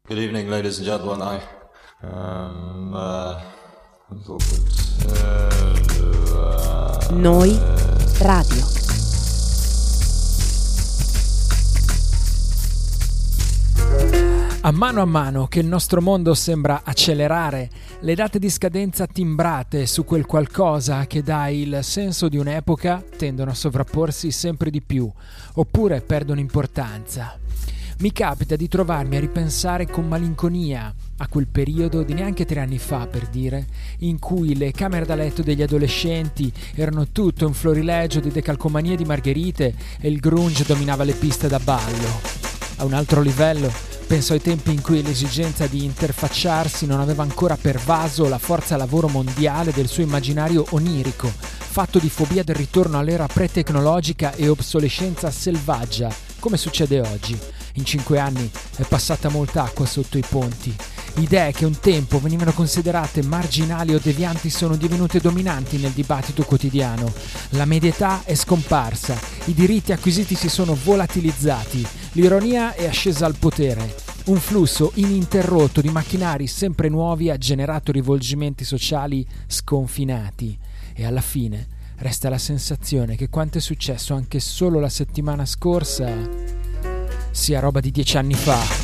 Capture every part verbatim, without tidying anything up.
Good evening, ladies and gentlemen. I um, uh, Noi Radio. A mano a mano che il nostro mondo sembra accelerare, le date di scadenza timbrate su quel qualcosa che dà il senso di un'epoca tendono a sovrapporsi sempre di più, oppure perdono importanza. Mi capita di trovarmi a ripensare con malinconia a quel periodo di neanche tre anni fa, per dire, in cui le camere da letto degli adolescenti erano tutto un florilegio di decalcomanie di margherite e il grunge dominava le piste da ballo. A un altro livello, penso ai tempi in cui l'esigenza di interfacciarsi non aveva ancora pervaso la forza lavoro mondiale del suo immaginario onirico, fatto di fobia del ritorno all'era pre-tecnologica e obsolescenza selvaggia, come succede oggi. In cinque anni è passata molta acqua sotto i ponti. Idee che un tempo venivano considerate marginali o devianti sono divenute dominanti nel dibattito quotidiano. La media età è scomparsa, i diritti acquisiti si sono volatilizzati, l'ironia è ascesa al potere. Un flusso ininterrotto di macchinari sempre nuovi ha generato rivolgimenti sociali sconfinati e alla fine resta la sensazione che quanto è successo anche solo la settimana scorsa sia roba di dieci anni fa.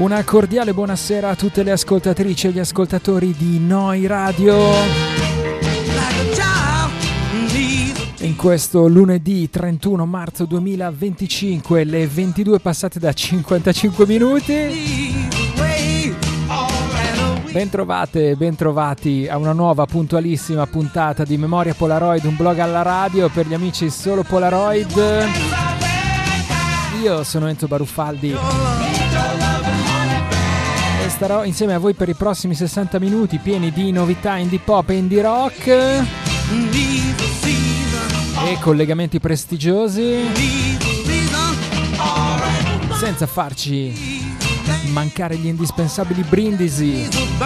Una cordiale buonasera a tutte le ascoltatrici e gli ascoltatori di Noi Radio. In questo lunedì trentuno marzo duemilaventicinque, le ventidue passate da cinquantacinque minuti. Bentrovate, bentrovati a una nuova puntualissima puntata di Memoria Polaroid, un blog alla radio per gli amici solo Polaroid. Io sono Enzo Baruffaldi e starò insieme a voi per i prossimi sessanta minuti pieni di novità indie pop e indie rock e collegamenti prestigiosi, senza farci mancare gli indispensabili brindisi.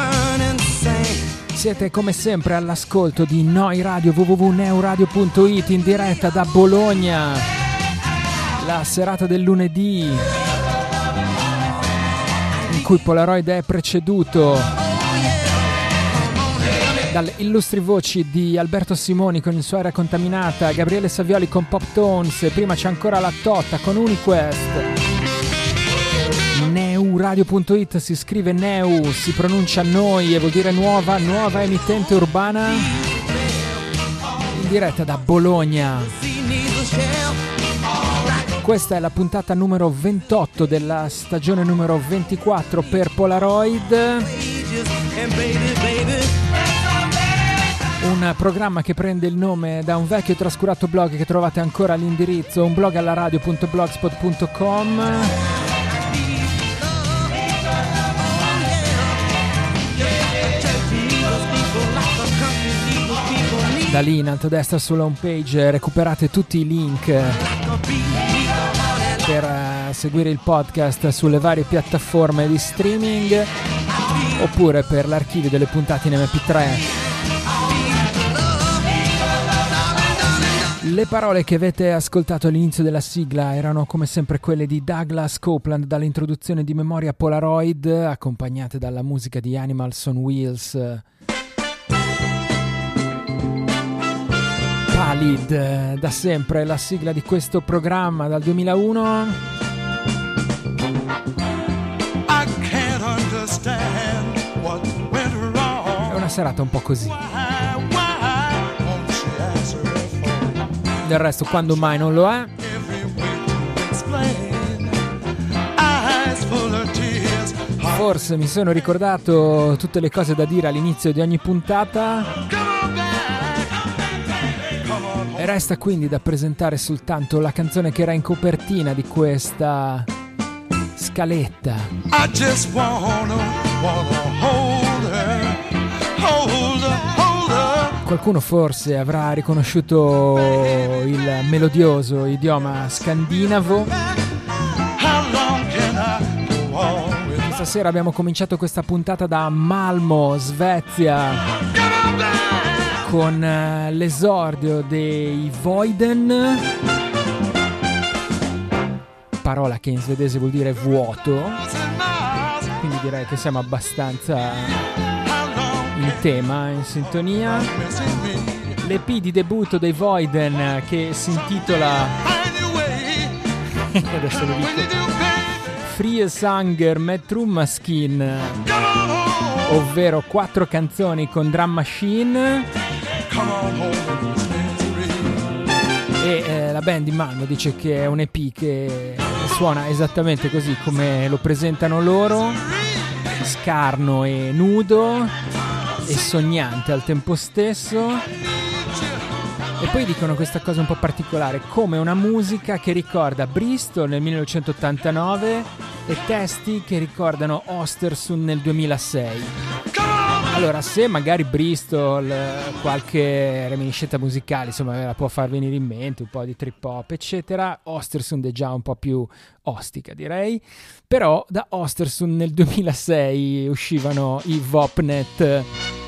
Siete come sempre all'ascolto di Noi Radio, w w w punto neuradio punto it, in diretta da Bologna, la serata del lunedì in cui Polaroid è preceduto dalle illustri voci di Alberto Simoni con il suo Aria Contaminata, Gabriele Savioli con Pop Tones, e prima c'è ancora la Totta con Uniquest. neuradio punto it si scrive Neu, si pronuncia Noi e vuol dire nuova, nuova emittente urbana, in diretta da Bologna. Questa è la puntata numero ventotto della stagione numero ventiquattro per Polaroid, un programma che prende il nome da un vecchio e trascurato blog che trovate ancora all'indirizzo unblogallaradio punto blogspot punto com. Da lì in alto a destra sulla home page recuperate tutti i link per uh, seguire il podcast sulle varie piattaforme di streaming oppure per l'archivio delle puntate in emme pi tre. Le parole che avete ascoltato all'inizio della sigla erano come sempre quelle di Douglas Copeland dall'introduzione di Memoria Polaroid, accompagnate dalla musica di Animals on Wheels. Palid, da sempre la sigla di questo programma dal duemilauno. È una serata un po' così. Del resto, quando mai non lo è? Forse mi sono ricordato tutte le cose da dire all'inizio di ogni puntata. E resta quindi da presentare soltanto la canzone che era in copertina di questa scaletta. I just wanna, wanna hold her, hold her, hold her. Qualcuno forse avrà riconosciuto il melodioso idioma scandinavo. Questa sera abbiamo cominciato questa puntata da Malmo, Svezia, con uh, l'esordio dei Voiden, parola che in svedese vuol dire vuoto, quindi direi che siamo abbastanza in tema, in sintonia. L'E P di debutto dei Voiden che si intitola adesso lo dico Frie Sanger med Trummaskin, ovvero quattro canzoni con drum machine. E eh, la band di Malmo dice che è un E P che suona esattamente così come lo presentano loro, scarno e nudo e sognante al tempo stesso. E poi dicono questa cosa un po' particolare, come una musica che ricorda Bristol nel millenovecentottantanove e testi che ricordano Östersund nel duemilasei. Allora, se magari Bristol, qualche reminiscenza musicale, insomma, ve la può far venire in mente, un po' di trip hop, eccetera, Östersund è già un po' più ostica, direi. Però da Östersund nel duemilasei uscivano i Vopnet,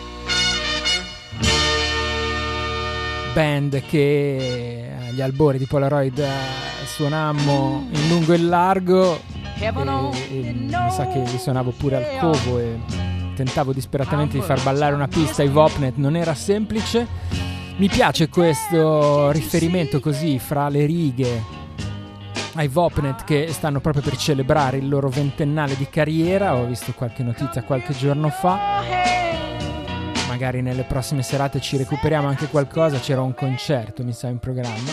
band che agli albori di Polaroid suonammo in lungo e in largo, e, e mi sa che li suonavo pure al covo e tentavo disperatamente di far ballare una pista ai Vopnet, non era semplice. Mi piace questo riferimento così fra le righe ai Vopnet, che stanno proprio per celebrare il loro ventennale di carriera. Ho visto qualche notizia qualche giorno fa, magari nelle prossime serate ci recuperiamo anche qualcosa. C'era un concerto, mi sa, in programma.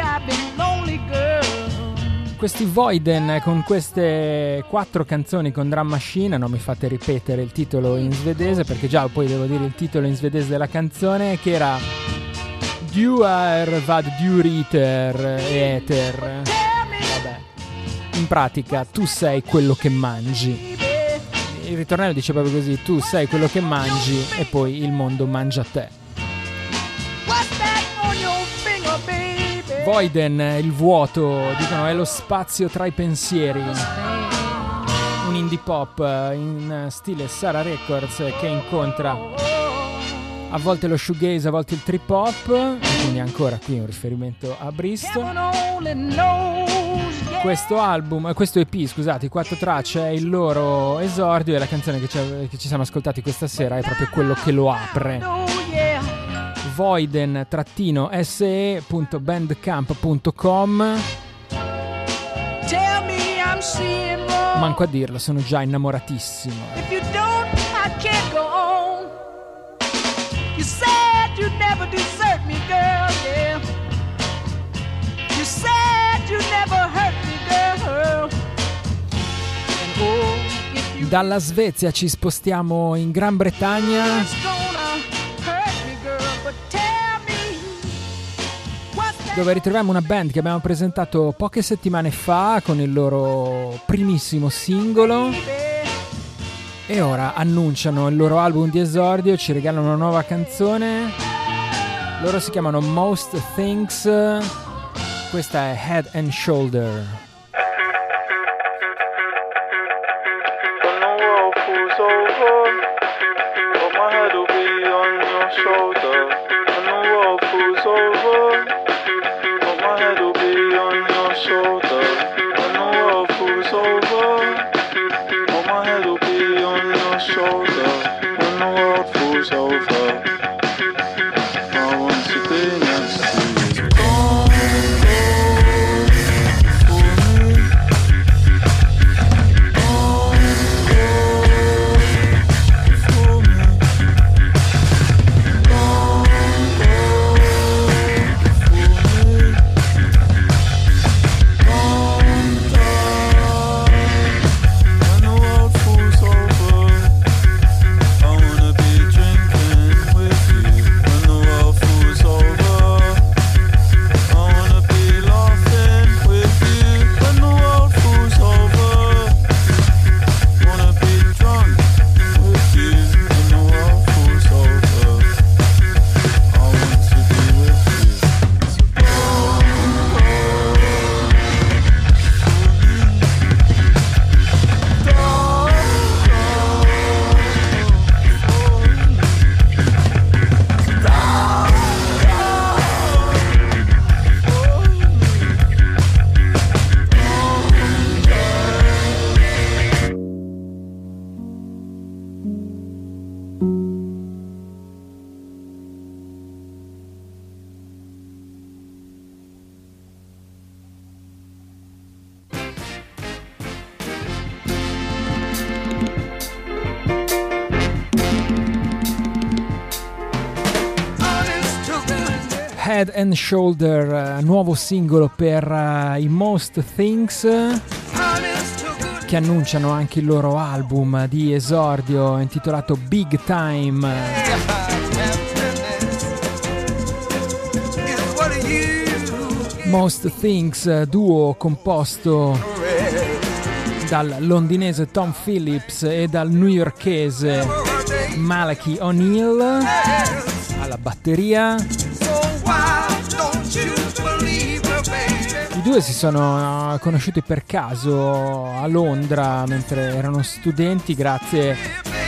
Questi Voiden con queste quattro canzoni con drum machine. Non mi fate ripetere il titolo in svedese, perché già poi devo dire il titolo in svedese della canzone, che era Du är vad du riter eter. Vabbè, in pratica tu sei quello che mangi. Il ritornello dice proprio così: tu sei quello che mangi e poi il mondo mangia te. Voiden, il vuoto, dicono è lo spazio tra i pensieri. Un indie pop in stile Sarah Records che incontra a volte lo shoegaze, a volte il trip hop, quindi ancora qui un riferimento a Bristol. Questo album, questo E P, scusate, quattro tracce, è il loro esordio, e la canzone che ci, che ci siamo ascoltati questa sera è proprio quello che lo apre. voiden S E punto bandcamp punto com. Manco a dirlo, sono già innamoratissimo. If you don't, I can't go on. You said you'd never desert me, girl, yeah. You said you'd never hurt me, girl. And oh, if you Dalla Svezia ci spostiamo in Gran Bretagna, dove ritroviamo una band che abbiamo presentato poche settimane fa con il loro primissimo singolo, e ora annunciano il loro album di esordio, ci regalano una nuova canzone. Loro si chiamano Most Things, questa è Head and Shoulder. Head and Shoulder, uh, nuovo singolo per uh, i Most Things, che annunciano anche il loro album di esordio intitolato Big Time. Most Things, duo composto dal londinese Tom Phillips e dal newyorkese Malachi O'Neill alla batteria. I due si sono conosciuti per caso a Londra mentre erano studenti, grazie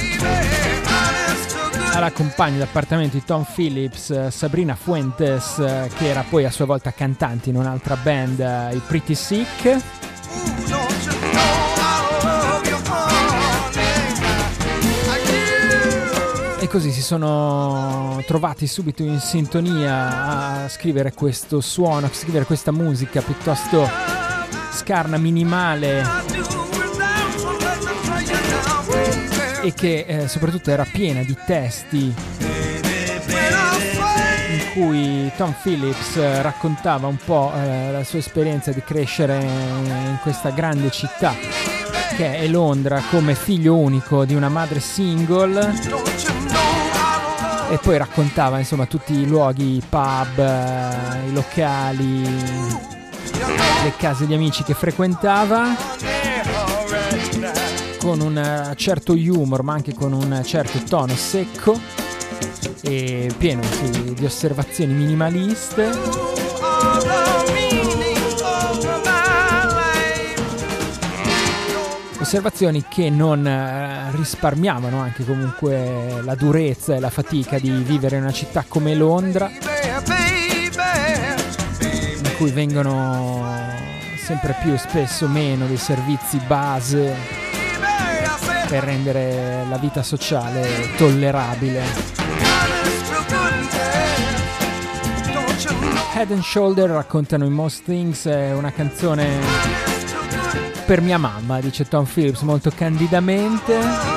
alla compagna d'appartamento di Tom Phillips, Sabrina Fuentes, che era poi a sua volta cantante in un'altra band, i Pretty Sick. E così si sono trovati subito in sintonia a scrivere questo suono, a scrivere questa musica piuttosto scarna minimale e che eh, soprattutto era piena di testi in cui Tom Phillips eh, raccontava un po' eh, la sua esperienza di crescere in questa grande città che è Londra, come figlio unico di una madre single, e poi raccontava insomma tutti i luoghi, i pub, eh, i locali, le case di amici che frequentava, con un certo humor ma anche con un certo tono secco e pieno sì, di osservazioni minimaliste. Osservazioni che non eh, risparmiavano anche comunque la durezza e la fatica di vivere in una città come Londra, in cui vengono sempre più spesso meno dei servizi base per rendere la vita sociale tollerabile. Head and Shoulder, raccontano in Most Things, è una canzone per mia mamma, dice Tom Phillips molto candidamente.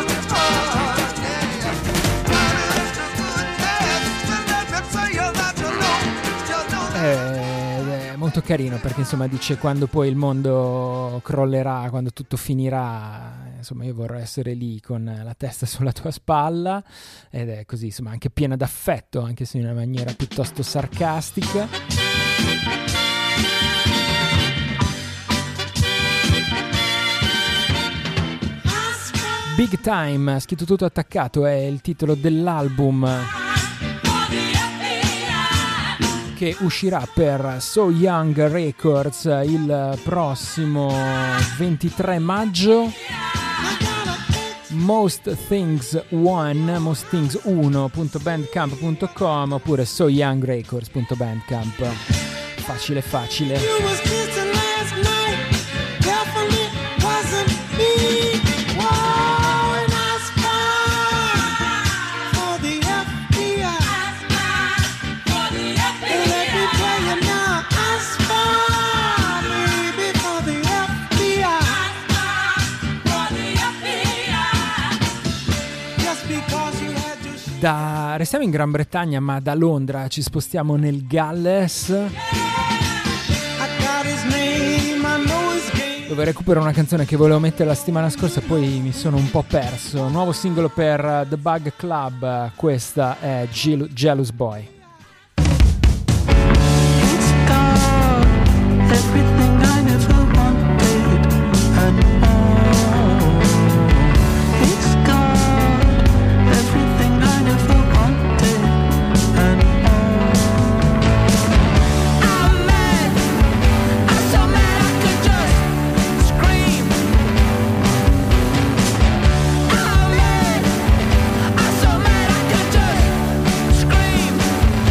È molto carino perché insomma dice quando poi il mondo crollerà, quando tutto finirà, insomma io vorrei essere lì con la testa sulla tua spalla, ed è così, insomma anche piena d'affetto, anche se in una maniera piuttosto sarcastica. Big Time, scritto tutto attaccato, è il titolo dell'album che uscirà per So Young Records il prossimo ventitré maggio. Most Things One, most things uno punto bandcamp punto com oppure so young records punto bandcamp. Facile facile. Da, restiamo in Gran Bretagna, ma da Londra ci spostiamo nel Galles, dove recupero una canzone che volevo mettere la settimana scorsa e poi mi sono un po' perso. Nuovo singolo per The Bug Club, questa è Gel- Jealous Boy. Scream.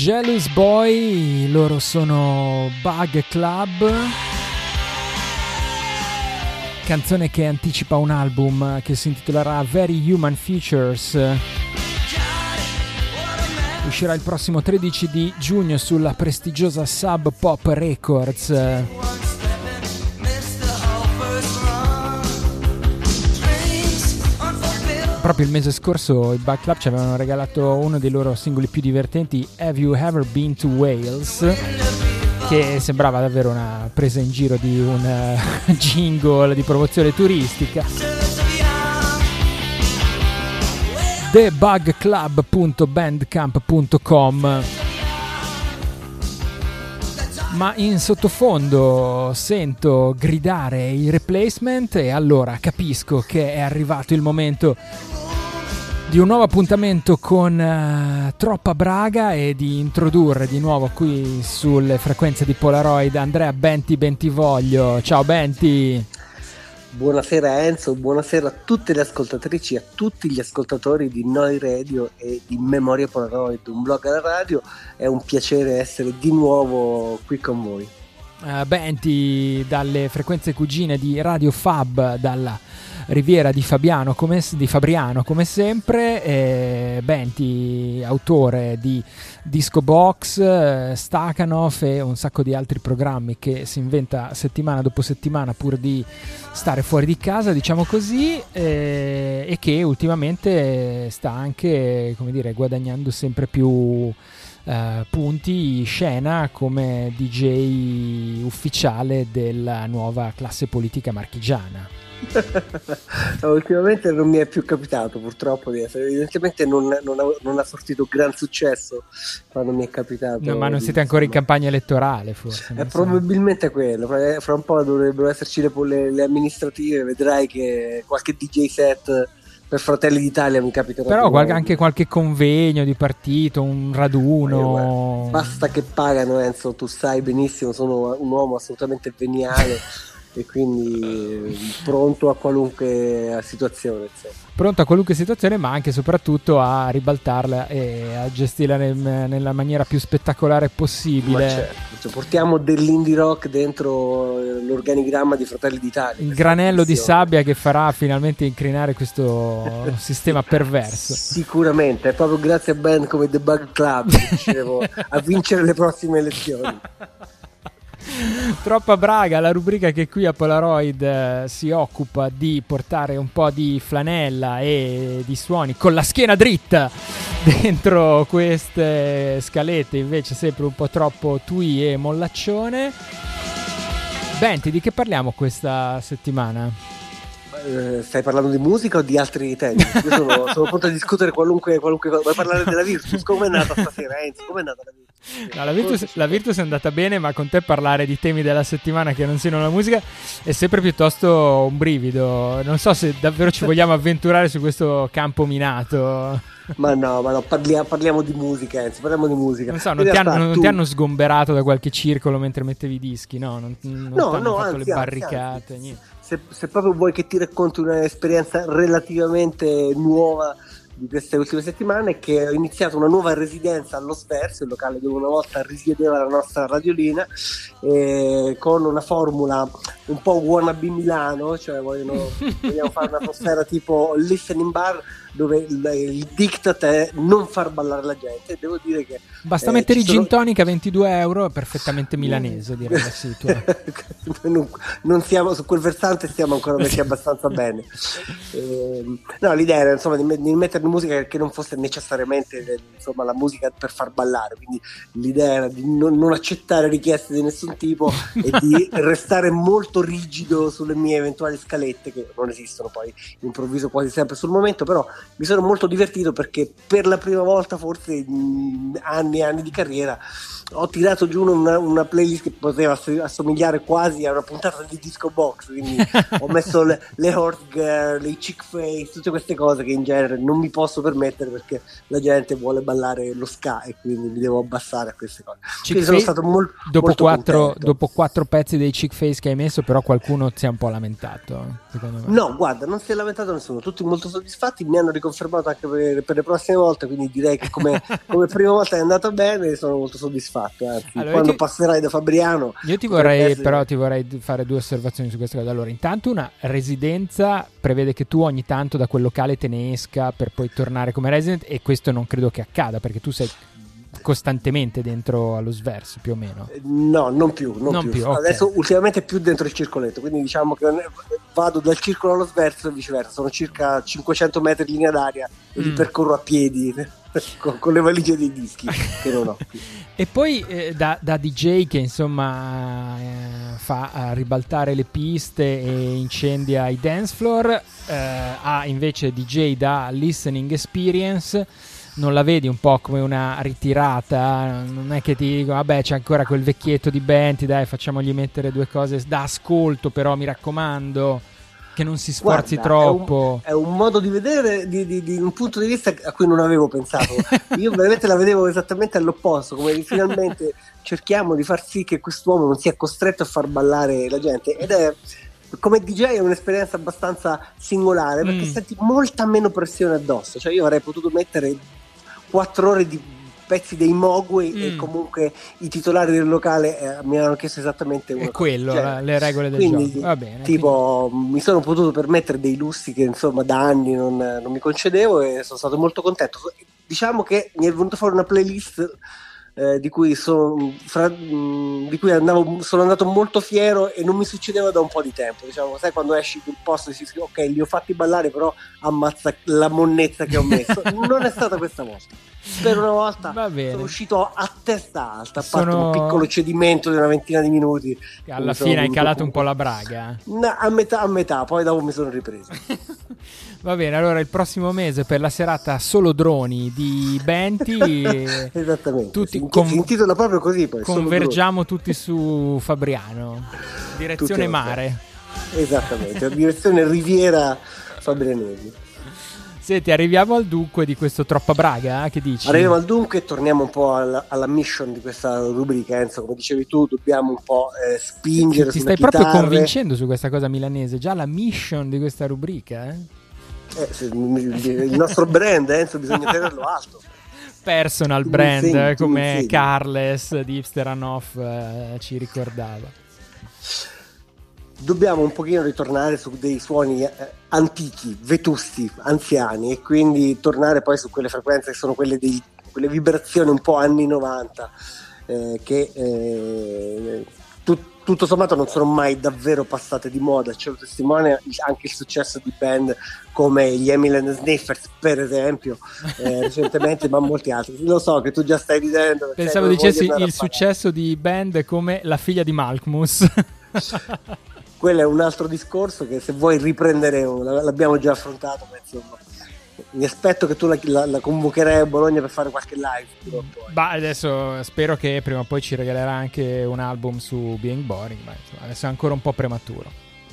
Jealous Boy, loro sono Bug Club, canzone che anticipa un album che si intitolerà Very Human Features. Uscirà il prossimo tredici di giugno sulla prestigiosa Sub Pop Records. Proprio il mese scorso i Bug Club ci avevano regalato uno dei loro singoli più divertenti, Have You Ever Been to Wales? Che sembrava davvero una presa in giro di un uh, jingle di promozione turistica. the bug club punto bandcamp punto com. Ma in sottofondo sento gridare i Replacement e allora capisco che è arrivato il momento di un nuovo appuntamento con uh, Troppa Braga e di introdurre di nuovo qui sulle frequenze di Polaroid Andrea Benti Bentivoglio. Ciao Benti! Buonasera Enzo, buonasera a tutte le ascoltatrici e a tutti gli ascoltatori di Noi Radio e di Memoria Polaroid, un blog alla radio. È un piacere essere di nuovo qui con voi. Uh, Benti dalle frequenze cugine di Radio Fab, dalla Riviera di Fabiano come, di Fabriano come sempre. eh, Benti autore di Disco Box, eh, Stakhanov e un sacco di altri programmi che si inventa settimana dopo settimana pur di stare fuori di casa, diciamo così, eh, e che ultimamente sta anche, come dire, guadagnando sempre più Uh, punti scena come D J ufficiale della nuova classe politica marchigiana. Ultimamente non mi è più capitato purtroppo di essere, evidentemente non, non, ha, non ha sortito gran successo quando mi è capitato. No, ma non di, siete ancora insomma, in campagna elettorale forse? È probabilmente so. quello, fra un po' dovrebbero esserci le, le, le amministrative, vedrai che qualche D J set per Fratelli d'Italia mi capiterà. Però qualche, anche qualche convegno di partito, un raduno. Eh, basta che pagano, Enzo, tu sai benissimo, sono un uomo assolutamente veniale e quindi pronto a qualunque situazione, insomma. Pronto a qualunque situazione, ma anche e soprattutto a ribaltarla e a gestirla nel, nella maniera più spettacolare possibile. Certo, cioè, portiamo dell'indie rock dentro l'organigramma di Fratelli d'Italia. Il granello di sabbia che farà finalmente incrinare questo sistema perverso. Sicuramente, è proprio grazie a band come The Bug Club che riusciremo a vincere le prossime elezioni. Troppa Braga, la rubrica che qui a Polaroid eh, si occupa di portare un po' di flanella e di suoni con la schiena dritta dentro queste scalette, invece sempre un po' troppo tui e mollaccione. Benti, di che parliamo questa settimana? Eh, stai parlando di musica o di altri temi? Io sono, sono pronto a discutere qualunque, qualunque cosa. Vuoi parlare della Virtus? Com'è nata stasera, Enzo? Com'è nata la Virtus? No, la Virtus, la Virtus è andata bene, ma con te parlare di temi della settimana che non siano la musica è sempre piuttosto un brivido. Non so se davvero ci vogliamo avventurare su questo campo minato. Ma no, ma no, parliamo, parliamo di musica, Enzo, parliamo di musica. Non so, non, ti hanno, non tu... ti hanno sgomberato da qualche circolo mentre mettevi i dischi, no? Non, non no, ti hanno no, fatto anzi, le barricate, anzi, niente. Se, se proprio vuoi che ti racconti un'esperienza relativamente nuova di queste ultime settimane, che ho iniziato una nuova residenza allo Sverso, il locale dove una volta risiedeva la nostra radiolina, eh, con una formula un po' wannabe Milano, cioè vogliono, vogliamo fare un'atmosfera tipo listening bar, dove il, il diktat è non far ballare la gente. Devo dire che basta eh, mettere i sono... gin tonic a ventidue euro, è perfettamente milanese, direi la situa. non, non siamo su quel versante, stiamo ancora messi abbastanza bene. Eh, no, l'idea era insomma di, di mettere musica che non fosse necessariamente insomma la musica per far ballare, quindi l'idea era di non, non accettare richieste di nessun tipo e di restare molto rigido sulle mie eventuali scalette, che non esistono, poi improvviso quasi sempre sul momento. Però mi sono molto divertito perché per la prima volta forse in anni e anni di carriera ho tirato giù una, una playlist che poteva assomigliare quasi a una puntata di Disco Box, quindi ho messo le, le Hot Girl, i Chick Face, tutte queste cose che in genere non mi possono posso permettere perché la gente vuole ballare lo ska e quindi mi devo abbassare a queste cose. Chick quindi sono Face, stato mol- dopo, molto quattro, contento. dopo quattro pezzi dei Chick Face che hai messo, però qualcuno si è un po' lamentato, secondo me. No, guarda, non si è lamentato nessuno, tutti molto soddisfatti, mi hanno riconfermato anche per, per le prossime volte, quindi direi che come, come prima volta è andato bene, sono molto soddisfatto. Anzi, Allora, quando ti... passerai da Fabriano... Io ti vorrei, essere... però ti vorrei fare due osservazioni su questa cosa. Allora, intanto una residenza prevede che tu ogni tanto da quel locale te ne esca per poi tornare come resident, e questo non credo che accada perché tu sei costantemente dentro allo Sverso, più o meno. No, non più, non non più. più okay. Adesso ultimamente più dentro il circoletto, quindi diciamo che vado dal circolo allo Sverso e viceversa, sono circa cinquecento metri in linea d'aria e mm. li percorro a piedi con, con le valigie dei dischi che non ho più. E poi eh, da, da D J che insomma eh, fa a ribaltare le piste e incendia i dance floor, eh, ha invece D J da listening experience. Non la vedi un po' come una ritirata? Non è che ti dico vabbè c'è ancora quel vecchietto di Benty, dai facciamogli mettere due cose da ascolto, però mi raccomando che non si sforzi Guarda, troppo. È un, è un modo di vedere di, di, di un punto di vista a cui non avevo pensato. Io veramente la vedevo esattamente all'opposto, come finalmente cerchiamo di far sì che quest'uomo non sia costretto a far ballare la gente, ed è come D J è un'esperienza abbastanza singolare perché mm. senti molta meno pressione addosso. Cioè io avrei potuto mettere quattro ore di pezzi dei Mogwai mm. e comunque i titolari del locale eh, mi hanno chiesto esattamente una è quello, cioè, la, le regole del quindi, gioco. Va bene, tipo quindi... mi sono potuto permettere dei lussi che insomma da anni non, non mi concedevo e sono stato molto contento. Diciamo che mi è venuta fuori una playlist Eh, di cui, sono, fra, mh, di cui andavo, sono andato molto fiero e non mi succedeva da un po' di tempo. Diciamo, sai quando esci da un posto e si dice ok, li ho fatti ballare, però ammazza la monnezza che ho messo. Non è stata questa volta. Per una volta sono uscito a testa alta, a parte sono... un piccolo cedimento di una ventina di minuti. Alla fine hai calato un po' la braga. No, a metà, a metà, poi dopo mi sono ripreso. Va bene, allora il prossimo mese per la serata solo droni di Benty esattamente, tutti si, con... si intitola proprio così poi, convergiamo tutti su Fabriano, direzione mare. Esattamente, direzione Riviera Fabrianesi. Senti, arriviamo al dunque di questo Troppa Braga, che dici? Arriviamo al dunque e torniamo un po' alla, alla mission di questa rubrica, Enzo, come dicevi tu, dobbiamo un po' eh, spingere ti sulle stai proprio chitarre. convincendo su questa cosa milanese, già la mission di questa rubrica, eh? Eh, se, il nostro brand, Enzo, bisogna tenerlo alto. Personal tu brand, insegni, come Carles di Hipster Anoff eh, ci ricordava. Dobbiamo un pochino ritornare su dei suoni eh, antichi, vetusti, anziani, e quindi tornare poi su quelle frequenze che sono quelle di quelle vibrazioni un po' anni novanta eh, che eh, tut, tutto sommato non sono mai davvero passate di moda. Ce lo testimonia anche il successo di band come gli Emil and the Sniffers, per esempio, eh, recentemente, ma molti altri. Lo so che tu già stai ridendo. Pensavo dicessi il successo di band come la figlia di Malkmus. Quello è un altro discorso che se vuoi riprenderemo, l'abbiamo già affrontato, ma insomma mi aspetto che tu la, la, la convocherai a Bologna per fare qualche live. Bah, adesso spero che prima o poi ci regalerà anche un album su Being Boring, ma insomma, adesso è ancora un po' prematuro.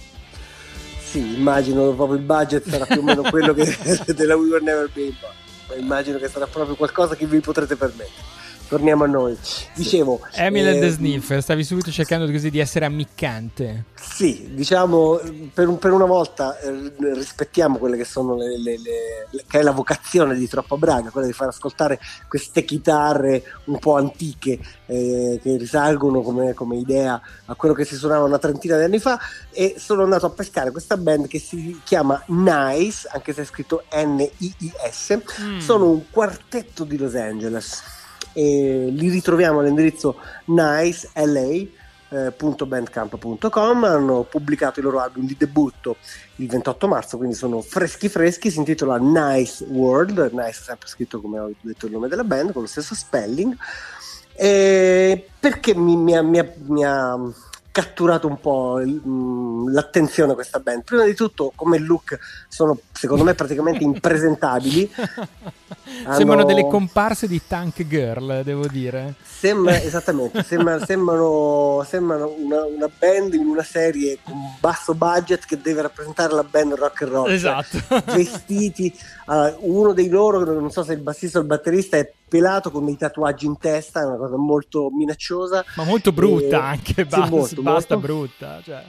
Sì, immagino proprio il budget sarà più o meno quello che della We Were Never Be Boring. Immagino che sarà proprio qualcosa che vi potrete permettere. Torniamo a noi. Dicevo Emil eh, and the Sniffer, stavi subito cercando così di essere ammiccante. Sì, diciamo per, un, per una volta eh, rispettiamo quelle che sono le, le, le, che è la vocazione di Troppa Braga, quella di far ascoltare queste chitarre un po' antiche eh, che risalgono come, come idea a quello che si suonava una trentina di anni fa, e sono andato a pescare questa band che si chiama Nice, anche se è scritto N I I S. Mm. Sono un quartetto di Los Angeles e li ritroviamo all'indirizzo nice la punto bandcamp punto com. Hanno pubblicato il loro album di debutto il ventotto marzo, quindi sono freschi freschi. Si intitola Nice World, Nice sempre scritto come ho detto il nome della band con lo stesso spelling. E perché mi, mi, ha, mi, ha, mi ha catturato un po' il, mh, l'attenzione a questa band. Prima di tutto, come look, sono secondo me praticamente impresentabili. Sembrano Hanno... delle comparse di Tank Girl, devo dire. Sembra, esattamente, sembra, sembrano, sembrano una, una band in una serie con basso budget che deve rappresentare la band rock and roll. Esatto. Cioè, vestiti, uh, uno dei loro, non so se il bassista o il batterista, è pelato con dei tatuaggi in testa, è una cosa molto minacciosa. Ma molto brutta e... anche, sì, basta, molto, basta molto. brutta. Cioè.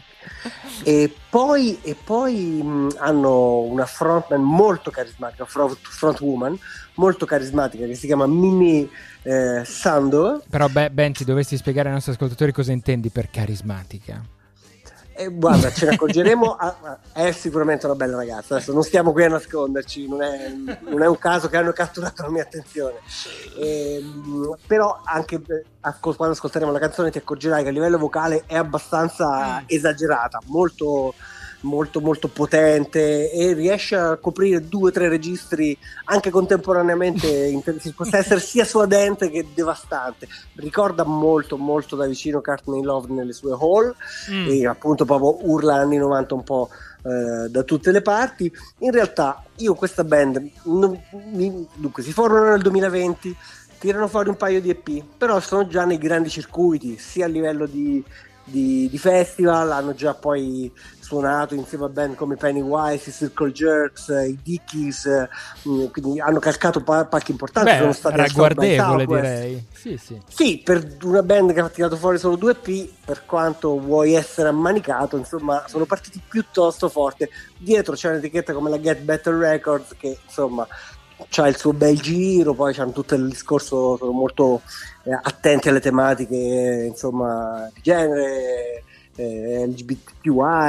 E poi, e poi mh, hanno una frontman molto carismatica, front, frontwoman molto carismatica che si chiama Mimi eh, Sando. Però beh, Ben, ti dovresti spiegare ai nostri ascoltatori cosa intendi per carismatica. Eh, guarda, ce ne accorgeremo. È sicuramente una bella ragazza. Adesso non stiamo qui a nasconderci, non è, non è un caso che hanno catturato la mia attenzione. Eh, però anche quando ascolteremo la canzone ti accorgerai che a livello vocale è abbastanza esagerata, molto molto molto potente, e riesce a coprire due o tre registri anche contemporaneamente. Può essere sia suadente che devastante. Ricorda molto molto da vicino Courtney Love nelle sue Hall, mm. e appunto proprio urla anni novanta un po' eh, da tutte le parti. In realtà io questa band non, mi, dunque si formano nel duemilaventi, tirano fuori un paio di E P, però sono già nei grandi circuiti sia a livello di Di, di festival, hanno già poi suonato insieme a band come Pennywise, i Circle Jerks, i Dickies, mh, quindi hanno calcato pa- palchi importanti. Beh, sono stati ragguardevole, direi. Sì, sì. Sì, per una band che ha tirato fuori solo due E P, per quanto vuoi essere ammanicato, insomma, sono partiti piuttosto forte. Dietro c'è un'etichetta come la Get Better Records che insomma c'ha il suo bel giro, poi c'hanno tutto il discorso, sono molto eh, attenti alle tematiche insomma di genere, eh, L G B T Q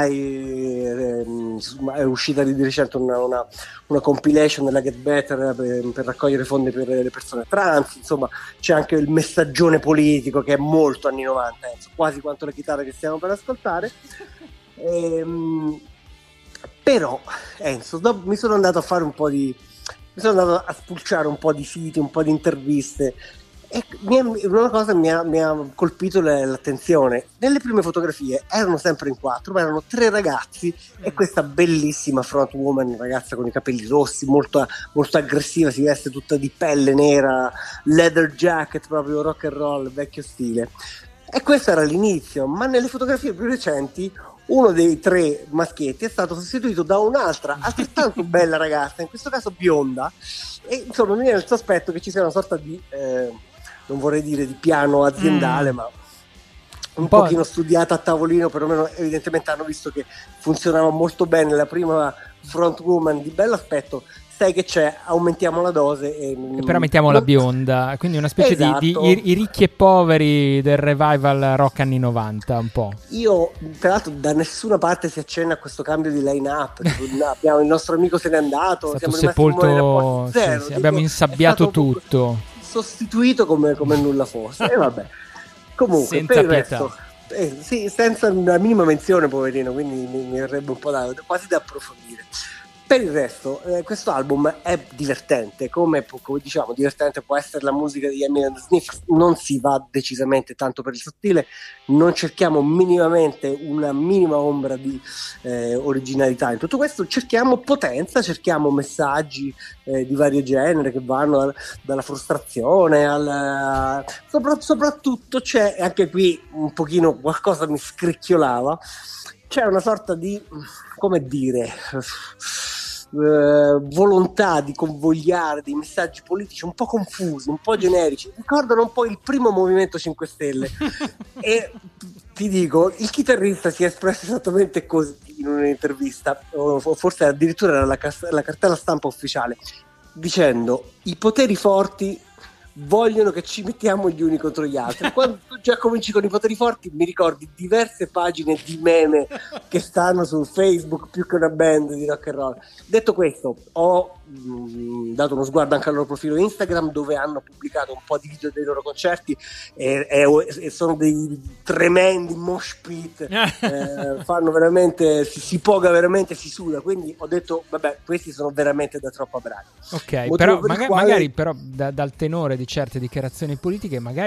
I, eh, è uscita di recente una, una, una compilation della Get Better per, per raccogliere fondi per le persone trans, insomma c'è anche il messaggione politico che è molto anni novanta, eh, quasi quanto la chitarra che stiamo per ascoltare. Ehm, però Enzo, dopo, mi sono andato a fare un po' di mi sono andato a spulciare un po' di siti, un po' di interviste, e mi è, una cosa mi ha, mi ha colpito l'attenzione. Nelle prime fotografie erano sempre in quattro, ma erano tre ragazzi e questa bellissima frontwoman, ragazza con i capelli rossi, molto, molto aggressiva, si veste tutta di pelle nera, leather jacket, proprio rock and roll, vecchio stile. E questo era l'inizio, ma nelle fotografie più recenti uno dei tre maschietti è stato sostituito da un'altra altrettanto bella ragazza, in questo caso bionda, e insomma mi viene il sospetto che ci sia una sorta di eh, non vorrei dire di piano aziendale, mm. ma un, un po' pochino studiata a tavolino, perlomeno evidentemente hanno visto che funzionava molto bene la prima frontwoman di bell'aspetto. Sai che c'è, aumentiamo la dose e, e però mettiamo non... la bionda, quindi una specie esatto. di, di i, i ricchi e poveri del revival rock anni novanta, un po'. Io tra l'altro da nessuna parte si accenna a questo cambio di line-up. Abbiamo il nostro amico se n'è andato, è siamo sepolto, sì, zero, sì, dico, abbiamo insabbiato tutto, sostituito come, come nulla fosse. E vabbè, comunque senza per il pietà. resto eh, sì, senza una minima menzione, poverino, quindi mi, mi verrebbe un po' da, quasi da approfondire. Per il resto, eh, questo album è divertente, come, come diciamo, divertente può essere la musica di Eminem and the Sniffers, non si va decisamente tanto per il sottile, non cerchiamo minimamente una minima ombra di eh, originalità in tutto questo, cerchiamo potenza, cerchiamo messaggi eh, di vario genere che vanno dal, dalla frustrazione al... Sopra, soprattutto c'è, anche qui un pochino qualcosa mi scricchiolava, c'è una sorta di, come dire... Uh, volontà di convogliare dei messaggi politici un po' confusi, un po' generici, ricordano un po' il primo Movimento cinque Stelle. E ti dico, il chitarrista si è espresso esattamente così in un'intervista, o forse addirittura era la, la cartella stampa ufficiale, dicendo: i poteri forti vogliono che ci mettiamo gli uni contro gli altri. Quando tu già cominci con i poteri forti mi ricordi diverse pagine di meme che stanno su Facebook più che una band di rock and roll. Detto questo, ho mh, dato uno sguardo anche al loro profilo Instagram, dove hanno pubblicato un po' di video dei loro concerti e, e, e sono dei tremendi mosh pit, eh, fanno veramente, si, si poga veramente, si suda, quindi ho detto vabbè, questi sono veramente da troppo bravi. Ok, però, per maga- quale... magari però da, dal tenore di certe dichiarazioni politiche magari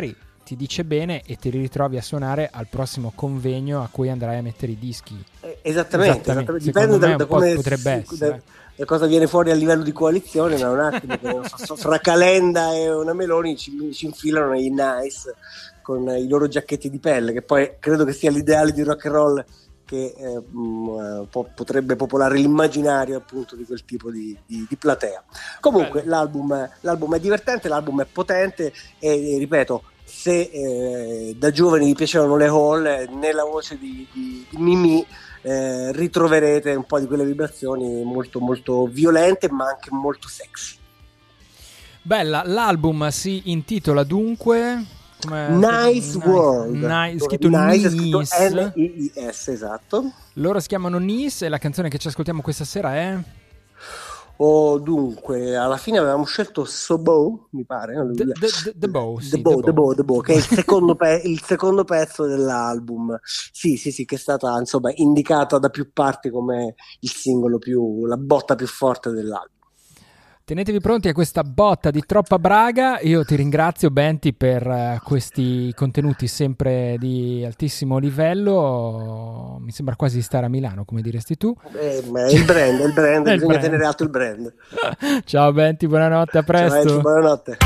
ti dice bene e te li ritrovi a suonare al prossimo convegno a cui andrai a mettere i dischi. Eh, esattamente, Esattamente. esattamente. Dipende da, da come potrebbe si, essere. Da, da cosa viene fuori a livello di coalizione, ma un attimo che fra Calenda e una Meloni ci, ci infilano i Nice con i loro giacchetti di pelle, che poi credo che sia l'ideale di rock and roll che eh, mh, po- potrebbe popolare l'immaginario appunto di quel tipo di, di, di platea. Comunque l'album, l'album è divertente, l'album è potente e, e ripeto, se eh, da giovani vi piacevano le Hall, nella voce di, di, di Mimì eh, ritroverete un po' di quelle vibrazioni molto molto violente ma anche molto sexy. Bella, l'album si intitola dunque Come... Nice World, nice, scritto nice, Nice, scritto N I I S, esatto. Loro si chiamano Nice e la canzone che ci ascoltiamo questa sera è... O dunque, alla fine avevamo scelto So Bow, mi pare. The, the, the, the Bow, sì, The Bow, The The Bow, The Bow, che è il secondo, pe- il secondo pezzo dell'album. Sì, sì, sì, che è stata insomma indicata da più parti come il singolo più, la botta più forte dell'album. Tenetevi pronti a questa botta di troppa braga. Io ti ringrazio, Benti, per uh, questi contenuti sempre di altissimo livello. Mi sembra quasi di stare a Milano, come diresti tu. Eh, ma è il brand, è il brand, È il bisogna brand. tenere alto il brand. Ciao Benti, buonanotte, a presto. Ciao, Enzo, buonanotte.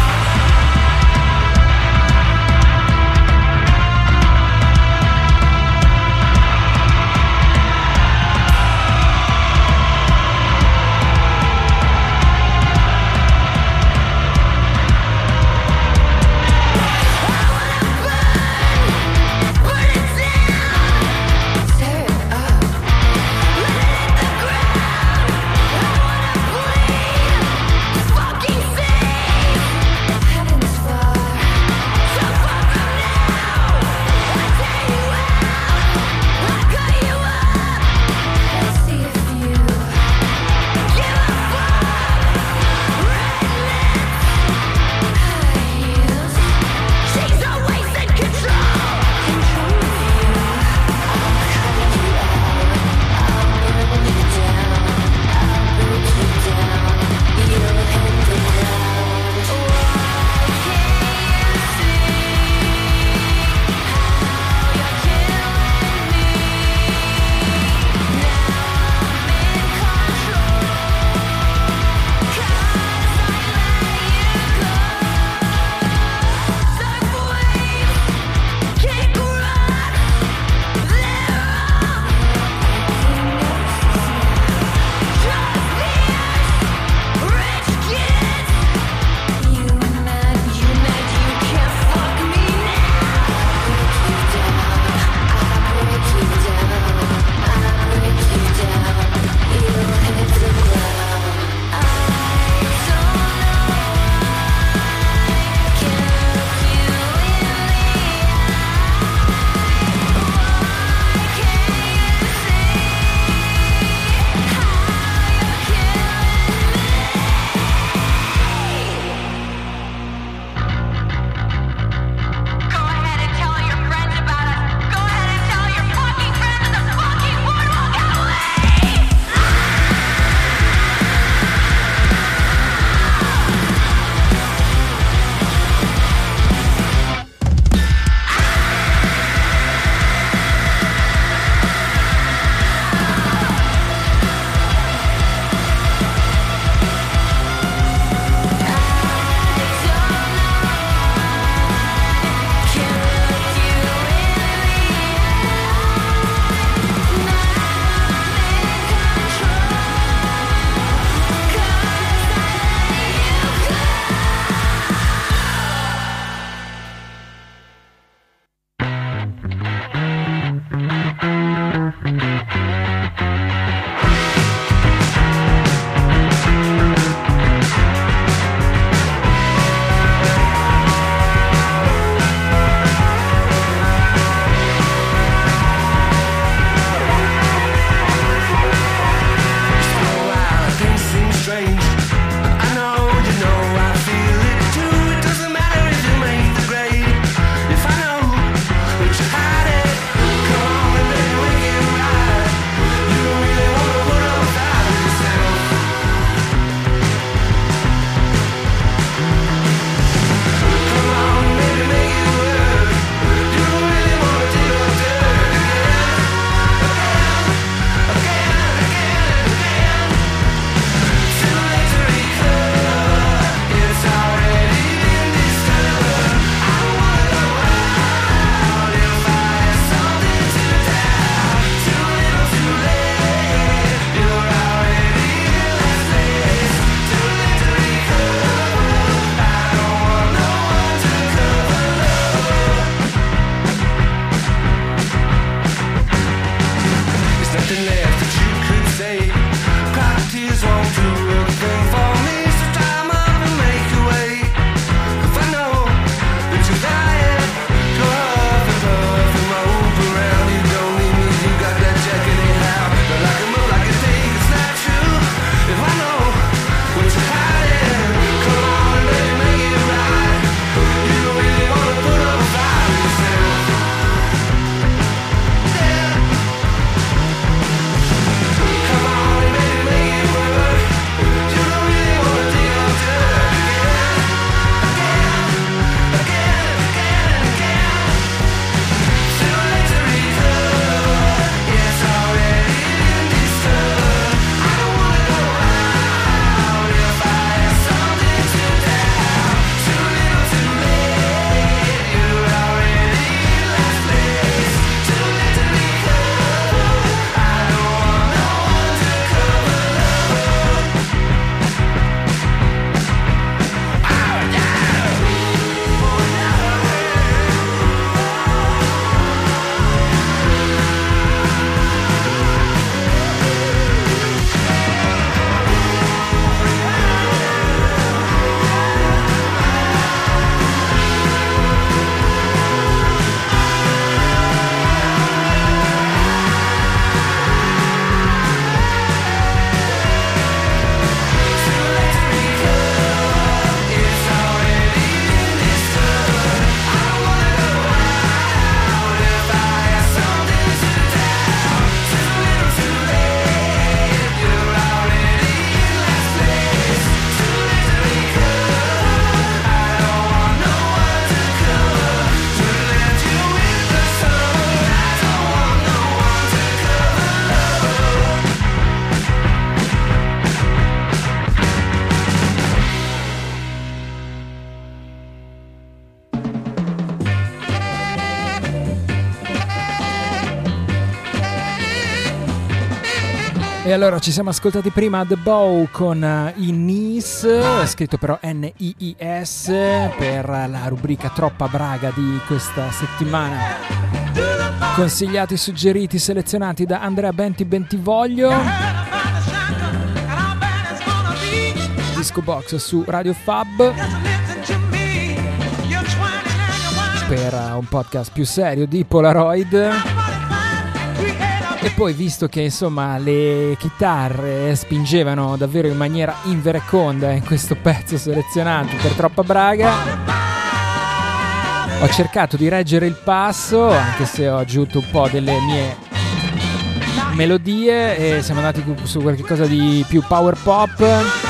Fucking thing E allora ci siamo ascoltati prima The Bow con uh, i Knees, scritto però N I I S, per la rubrica Troppa Braga di questa settimana. Consigliati, suggeriti, selezionati da Andrea Benti Bentivoglio. Disco Box su Radio Fab, per uh, un podcast più serio di Polaroid. E poi, visto che insomma le chitarre spingevano davvero in maniera invereconda in questo pezzo selezionato per Troppa Braga, ho cercato di reggere il passo, anche se ho aggiunto un po' delle mie melodie, e siamo andati su qualcosa di più power pop.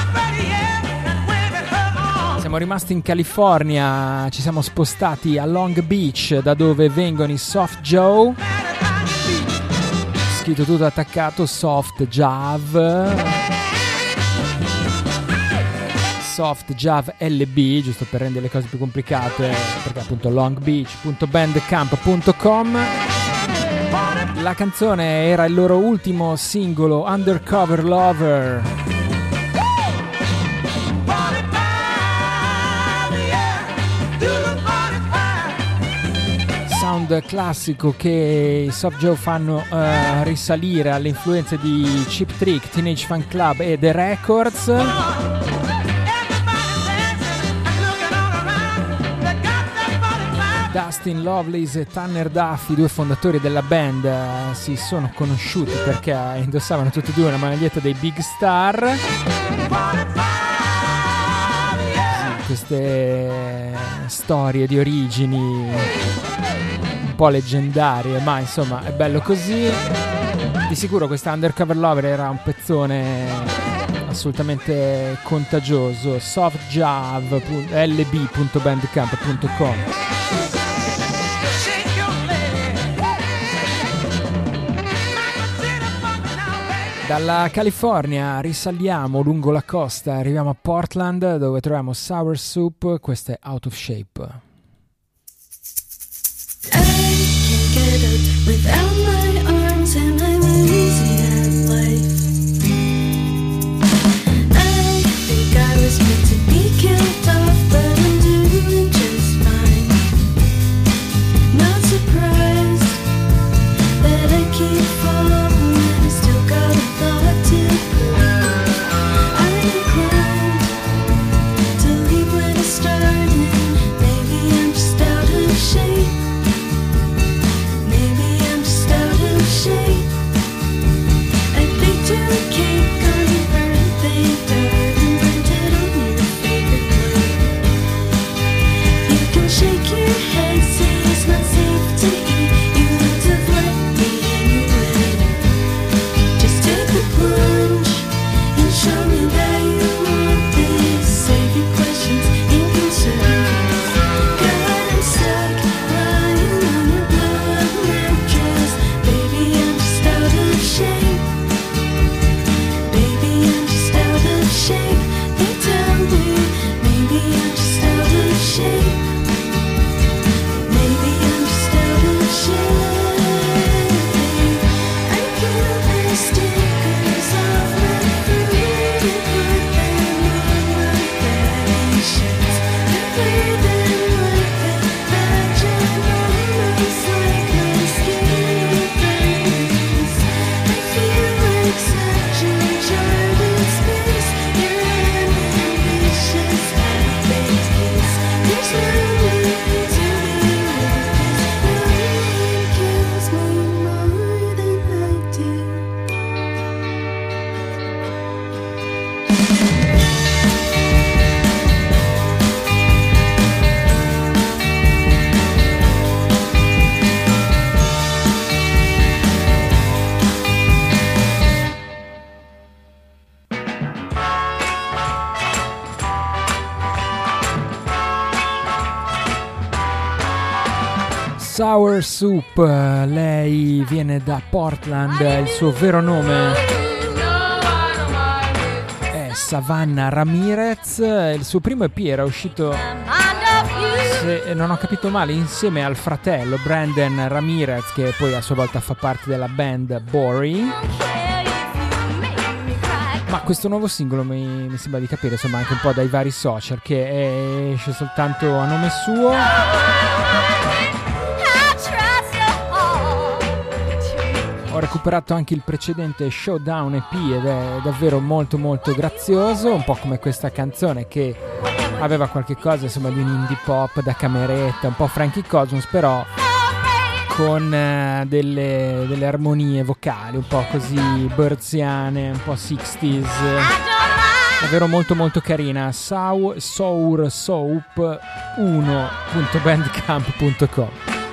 Siamo rimasti in California, ci siamo spostati a Long Beach, da dove vengono i Soft Joe, tutto attaccato, Soft Jav, Soft Jav L B, giusto per rendere le cose più complicate, perché appunto longbeach punto bandcamp punto com. La canzone era il loro ultimo singolo, Undercover Lover. Sound classico che i Soft Joe fanno uh, risalire alle influenze di Cheap Trick, Teenage Fan Club e The Records. Dustin Lovelace e Tanner Duff, i due fondatori della band, uh, si sono conosciuti perché indossavano tutti e due una maglietta dei Big Star. Sì, queste storie di origini un po' leggendarie, ma insomma è bello così. Di sicuro questa Undercover Lover era un pezzone assolutamente contagioso. softjav L B punto bandcamp punto com. Dalla California risaliamo lungo la costa, arriviamo a Portland, dove troviamo Sour Soup. Questo è Out of Shape. Get up without my arms and I'm losing at life. I think I was meant to be killed off, but I'm doing just fine. Not surprised that I keep falling, I still got a thought to prove. I'm inclined to leave when I started. Maybe I'm just out of shape. I baked you a cake on your birthday, darling, burnt it on your favorite plate. You can shake your head, say it's not safe to eat. You would have let me anyway. Just take the plunge and show me that you want this. Save your questions and concerns. God, I'm stuck lying on your blood mattress. Baby, I'm just out of shape. Baby, I'm just out of shape. They tell me, maybe I'm just out of shape. Maybe I'm just out of shape. I peel the stickers off my food and put them on my bed sheets. I wear them like a badge and almost like my skin burns. I feel like such a uncharted space. Your ambitious half-baked kiss. There's no way to be with this. No one kills me more than I do. Sour Soup, lei viene da Portland, il suo vero nome è Savannah Ramirez, il suo primo E P era uscito, se non ho capito male, insieme al fratello Brandon Ramirez, che poi a sua volta fa parte della band Boring. Ma questo nuovo singolo mi, mi sembra di capire, insomma, anche un po' dai vari social, che è- esce soltanto a nome suo. Ho recuperato anche il precedente Showdown E P ed è davvero molto molto grazioso, un po' come questa canzone che aveva qualche cosa insomma di un indie pop da cameretta, un po' Frankie Cosmos, però con eh, delle, delle armonie vocali un po' così birziane, un po' sessantas, davvero molto molto carina. Sau, Sour Soap uno punto bandcamp punto com.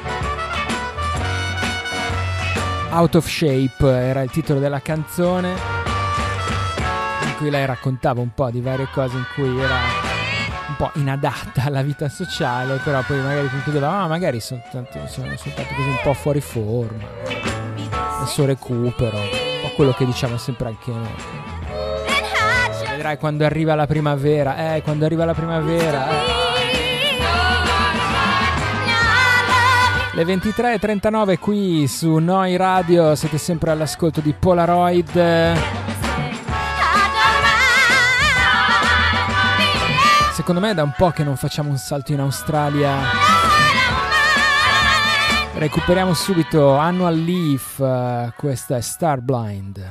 Out of Shape era il titolo della canzone, in cui lei raccontava un po' di varie cose in cui era un po' inadatta alla vita sociale, però poi magari concludeva, ah magari sono tanto, sono soltanto così un po' fuori forma, adesso recupero, un po' quello che diciamo sempre anche noi. Vedrai quando arriva la primavera, eh, quando arriva la primavera, eh. Le ventitré e trentanove qui su Noi Radio, siete sempre all'ascolto di Polaroid. Secondo me è da un po' che non facciamo un salto in Australia. Recuperiamo subito Annual Leaf, eh, questa è Starblind.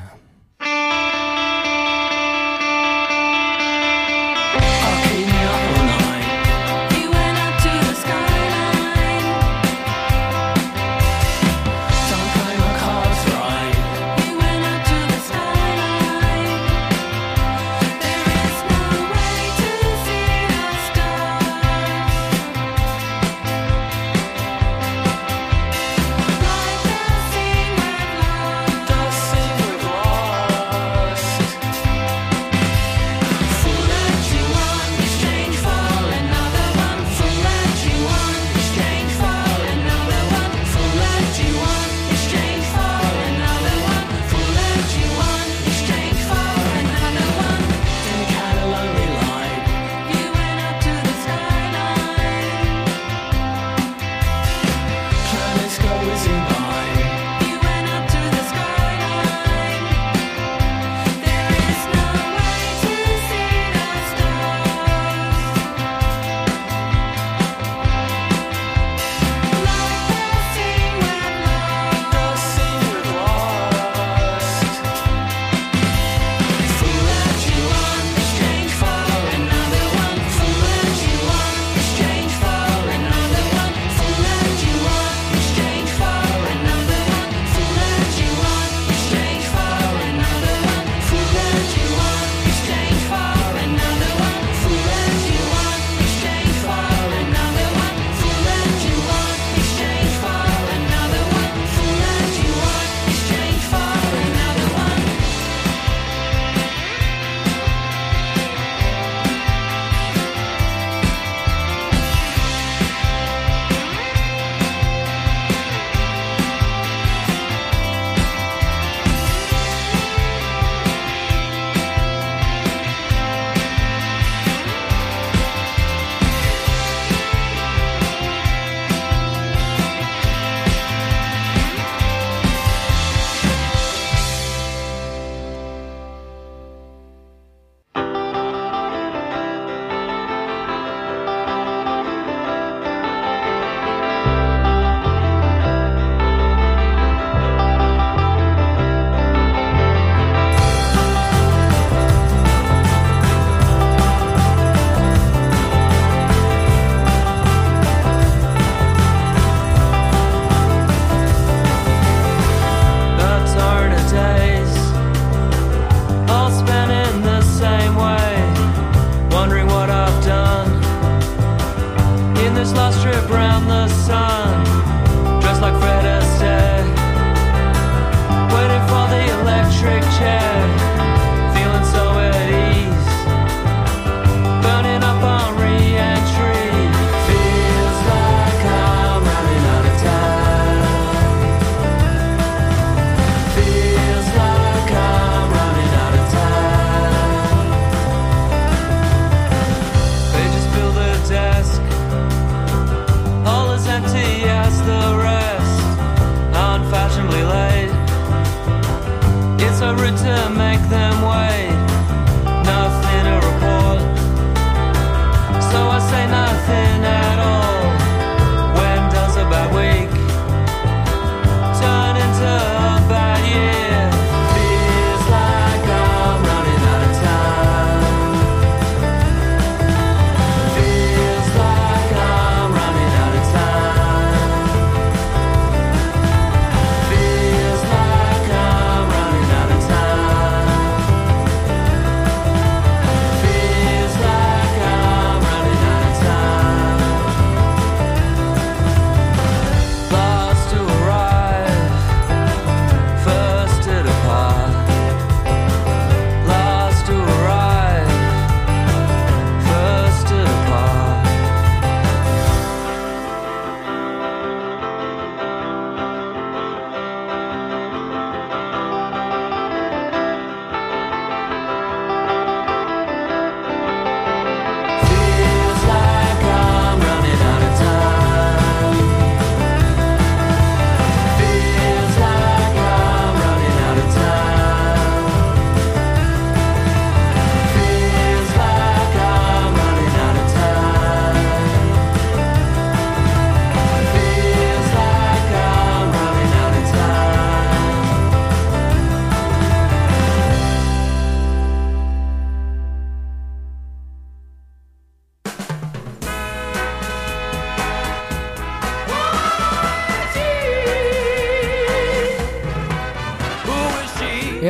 Like a scene with love, does sing with love.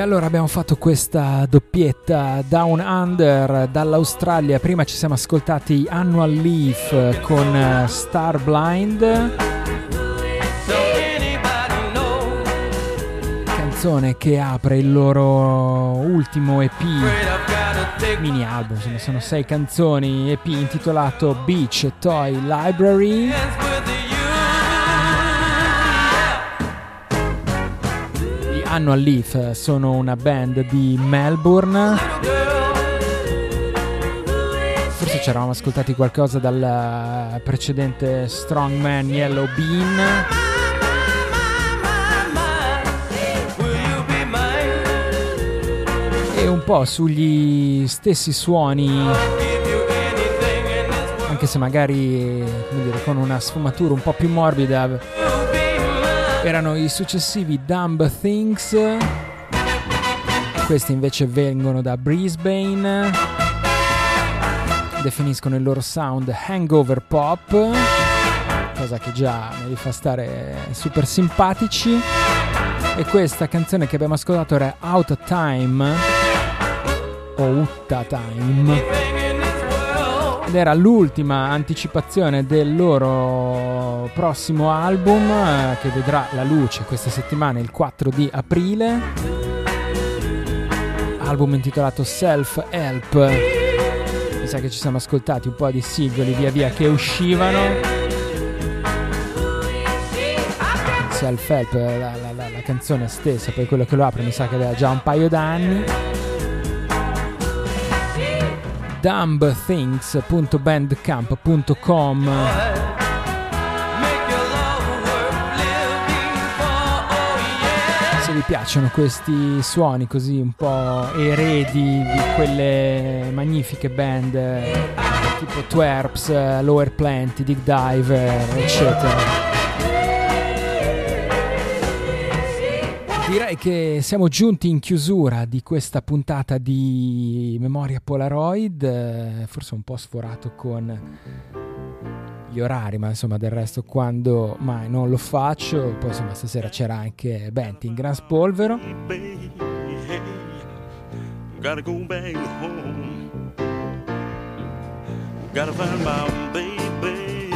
allora abbiamo fatto questa doppietta Down Under dall'Australia. Prima ci siamo ascoltati Annual Leaf con eh, Star Blind, canzone che apre il loro ultimo E P, mini album, insomma sono sei canzoni, E P intitolato Beach Toy Library. Annual Leaf sono una band di Melbourne. Forse ci eravamo ascoltati qualcosa dal precedente Strongman Yellow Bean. E un po' sugli stessi suoni, anche se magari, come dire, con una sfumatura un po' più morbida, erano i successivi Dumb Things. Questi invece vengono da Brisbane, definiscono il loro sound hangover pop, cosa che già me li fa stare super simpatici. E questa canzone che abbiamo ascoltato era Out of Time o Utta Time, ed era l'ultima anticipazione del loro prossimo album, eh, che vedrà la luce questa settimana, il quattro di aprile. Album intitolato Self Help. Mi sa che ci siamo ascoltati un po' di singoli via via che uscivano. Self Help, la, la, la, la canzone stessa, poi quello che lo apre mi sa che aveva già un paio d'anni. dumb things punto bandcamp punto com. Se vi piacciono questi suoni così un po' eredi di quelle magnifiche band tipo Twerps, Lower Plenty, Dig Diver, eccetera, direi che siamo giunti in chiusura di questa puntata di Memoria Polaroid, forse un po' sforato con gli orari, ma insomma del resto quando mai non lo faccio. Poi insomma stasera c'era anche Benti in gran spolvero. Gotta go back home. Gotta find my baby.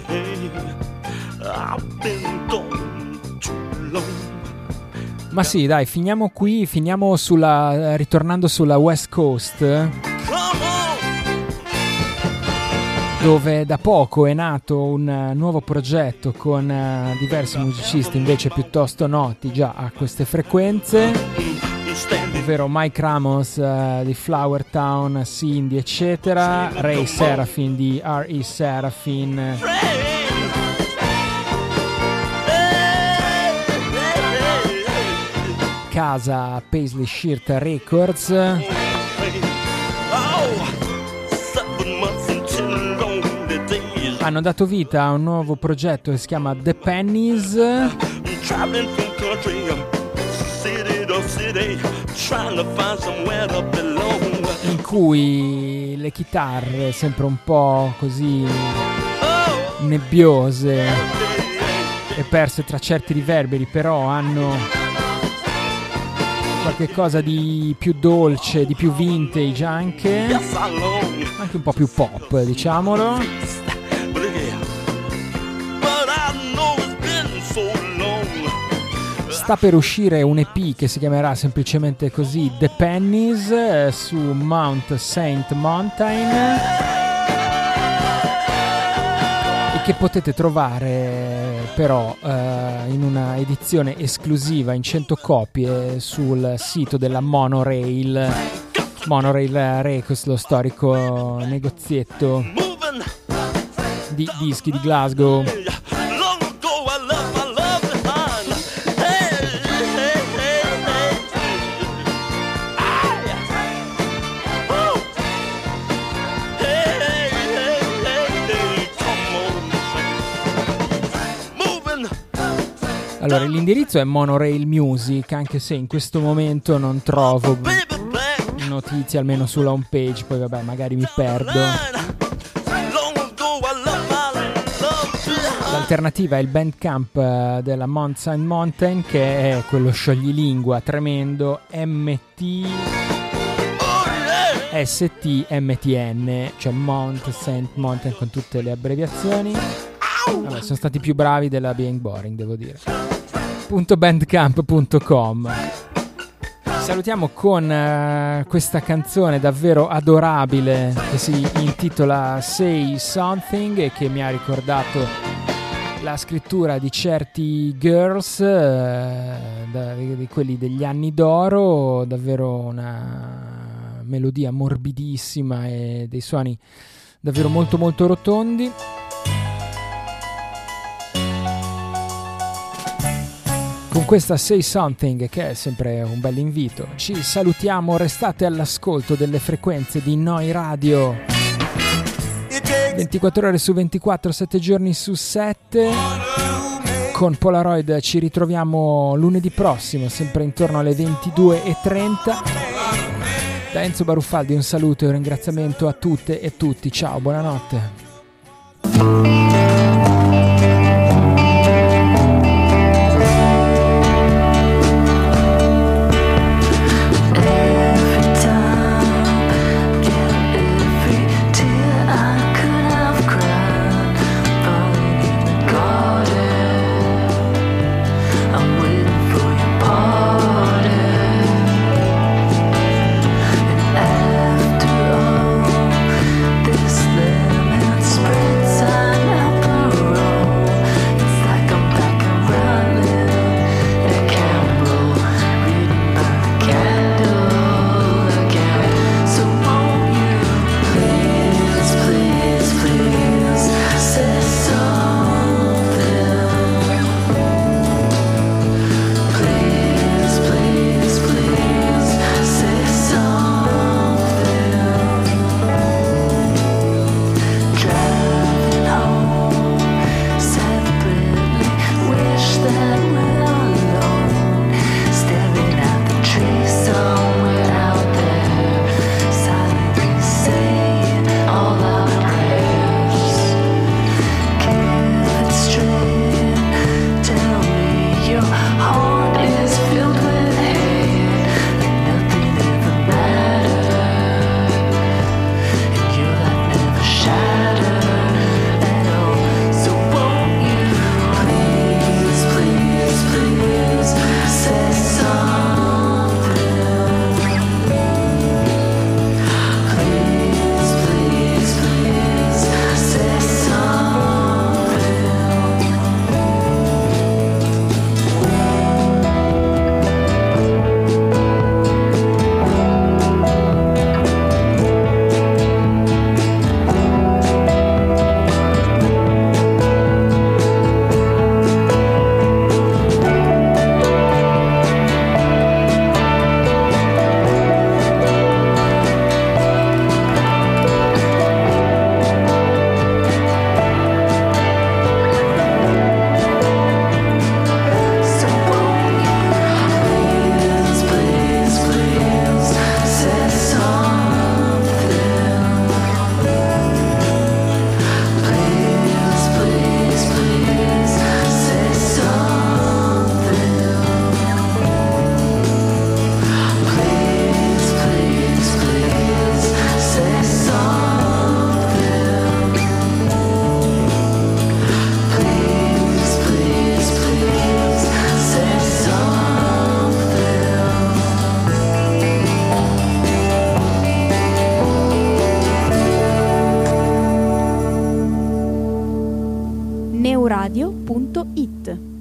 I've been gone too long. Ma sì, dai, finiamo qui, finiamo sulla, ritornando sulla West Coast, dove da poco è nato un nuovo progetto con uh, diversi musicisti invece piuttosto noti già a queste frequenze, ovvero Mike Ramos uh, di Flower Town, Cindy eccetera, Ray Seraphin di R E Seraphin, casa Paisley Shirt Records, hanno dato vita a un nuovo progetto che si chiama The Pennies, in cui le chitarre sempre un po' così nebbiose e perse tra certi riverberi, però hanno qualche cosa di più dolce, di più vintage anche, anche un po' più pop, diciamolo. Sta per uscire un E P che si chiamerà semplicemente così The Pennies, eh, su Mount Saint Mountain, e che potete trovare però eh, in una edizione esclusiva in cento copie sul sito della Monorail Monorail Records, lo storico negozietto di dischi di Glasgow. Allora, l'indirizzo è Monorail Music, anche se in questo momento non trovo notizie, almeno sulla home page, poi vabbè, magari mi perdo. l'alternativa è il Bandcamp eh, della Mount Saint Mountain, che è quello scioglilingua tremendo M T S T M T N, cioè Mount Saint Mountain con tutte le abbreviazioni. Vabbè, sono stati più bravi della Being Boring, devo dire. .bandcamp punto com. Salutiamo con uh, questa canzone davvero adorabile che si intitola Say Something e che mi ha ricordato la scrittura di certi girls, uh, da, di quelli degli anni d'oro, davvero una melodia morbidissima e dei suoni davvero molto molto rotondi. Con questa Say Something, che è sempre un bel invito, ci salutiamo, restate all'ascolto delle frequenze di Noi Radio ventiquattro ore su ventiquattro, sette giorni su sette. Con Polaroid ci ritroviamo lunedì prossimo, sempre intorno alle ventidue e trenta. Da Enzo Baruffaldi un saluto e un ringraziamento a tutte e tutti. Ciao, buonanotte. neuradio punto it